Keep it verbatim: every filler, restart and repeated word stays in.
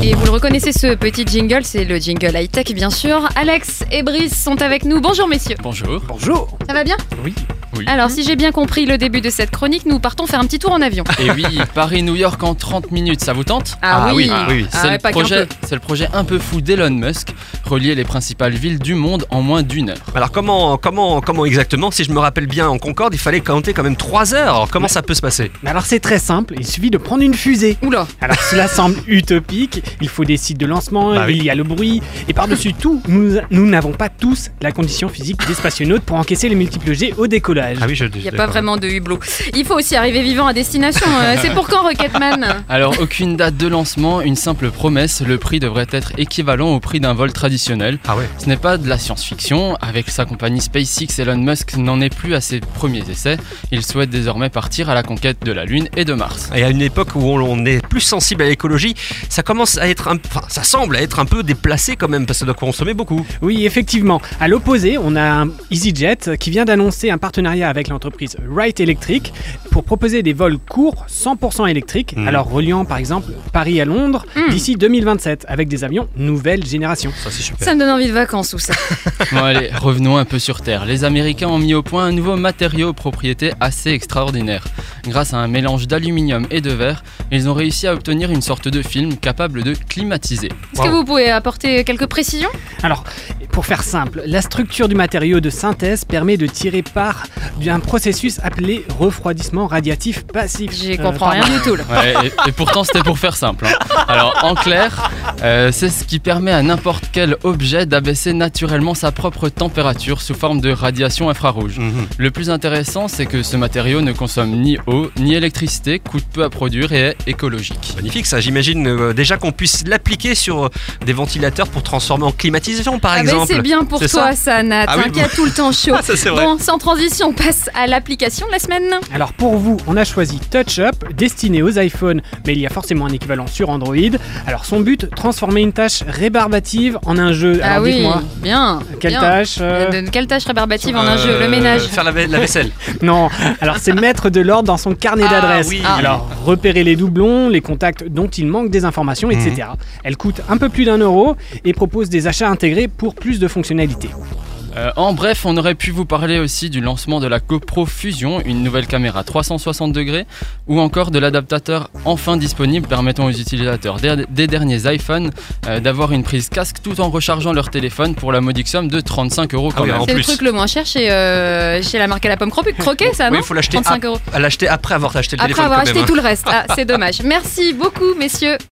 Et vous le reconnaissez, ce petit jingle, c'est le jingle high-tech bien sûr. Alex et Brice sont avec nous. Bonjour messieurs. Bonjour. Bonjour. Ça va bien ? Oui. Oui. Alors si j'ai bien compris le début de cette chronique, nous partons faire un petit tour en avion. Et oui, Paris-New York en trente minutes, ça vous tente ? Ah, Ah oui, oui, oui, oui. Ah C'est, ouais, le pas qu'un projet, peu. c'est le projet un peu fou d'Elon Musk, relier les principales villes du monde en moins d'une heure. Alors comment, comment, comment exactement ? Si je me rappelle bien, en Concorde, il fallait compter quand même trois heures. Alors comment ça peut se passer ? Mais alors c'est très simple, il suffit de prendre une fusée. Oula. Alors cela semble utopique, il faut des sites de lancement, Bah oui. il y a le bruit, et par-dessus tout, nous, nous n'avons pas tous la condition physique des spationautes pour encaisser les multiples jets au décollage. Ah oui, je Il n'y a pas vraiment de hublot. Il faut aussi arriver vivant à destination. Euh, c'est pour quand Rocketman ? Alors, aucune date de lancement, une simple promesse, le prix devrait être équivalent au prix d'un vol traditionnel. Ah ouais. Ce n'est pas de la science-fiction, avec sa compagnie SpaceX, Elon Musk n'en est plus à ses premiers essais. Il souhaite désormais partir à la conquête de la Lune et de Mars. Et à une époque où on est plus sensible à l'écologie, ça commence à être un, enfin, ça semble être un peu déplacé quand même, parce que ça doit consommer beaucoup. Oui, effectivement. À l'opposé, on a un EasyJet qui vient d'annoncer un partenariat avec l'entreprise Wright Electric pour proposer des vols courts cent pour cent électriques, Mmh. alors reliant par exemple Paris à Londres Mmh. d'ici deux mille vingt-sept avec des avions nouvelle génération. Ça c'est super. Ça me donne envie de vacances tout ça. Bon allez, revenons un peu sur Terre. Les Américains ont mis au point un nouveau matériau aux propriétés assez extraordinaires. Grâce à un mélange d'aluminium et de verre, ils ont réussi à obtenir une sorte de film capable de climatiser. Est-ce Wow. que vous pouvez apporter quelques précisions ? Alors, pour faire simple, la structure du matériau de synthèse permet de tirer part d'un processus appelé refroidissement radiatif passif. J'y Euh, comprends rien pardon. du tout là. Ouais, et, et pourtant c'était pour faire simple. hein. Alors en clair, euh, c'est ce qui permet à n'importe quel objet d'abaisser naturellement sa propre température sous forme de radiation infrarouge. Mhm. Le plus intéressant, c'est que ce matériau ne consomme ni eau ni électricité, coûte peu à produire et est écologique. Magnifique ça, j'imagine euh, déjà qu'on puisse l'appliquer sur euh, des ventilateurs pour transformer en climatisation par Ah ben, exemple. c'est bien pour C'est toi ça ça, Nat, Ah oui, hein, qui a tout le temps chaud. Ah, ça c'est vrai. Bon, sans transition, on passe à l'application de la semaine. Alors pour vous, on a choisi TouchUp, destiné aux iPhones, mais il y a forcément un équivalent sur Android. Alors son but, transformer une tâche rébarbative en un jeu. Ah Alors oui, dites-moi, bien. quelle bien. tâche euh, De- de- Quelle tâche rébarbative en un Euh, jeu ? Le ménage. Faire la, va- la vaisselle. Non, alors c'est mettre de l'ordre dans son carnet Ah, d'adresses. oui. Alors repérer les doublons, les contacts dont il manque des informations, et cetera. Elle coûte un peu plus d'un euro et propose des achats intégrés pour plus de fonctionnalités. Euh, en bref, on aurait pu vous parler aussi du lancement de la GoPro Fusion, une nouvelle caméra trois cent soixante degrés, ou encore de l'adaptateur enfin disponible permettant aux utilisateurs des, des derniers iPhones euh, d'avoir une prise casque tout en rechargeant leur téléphone pour la modique somme de trente-cinq euros Ah quand oui, même. en C'est le plus. truc le moins cher chez, euh, chez la marque à la pomme croquée, croquée ça, Oui, non il faut l'acheter trente-cinq euros. à l'acheter après avoir acheté le Après téléphone avoir quand acheté même, hein. tout le reste. Ah, c'est dommage. Merci beaucoup, messieurs.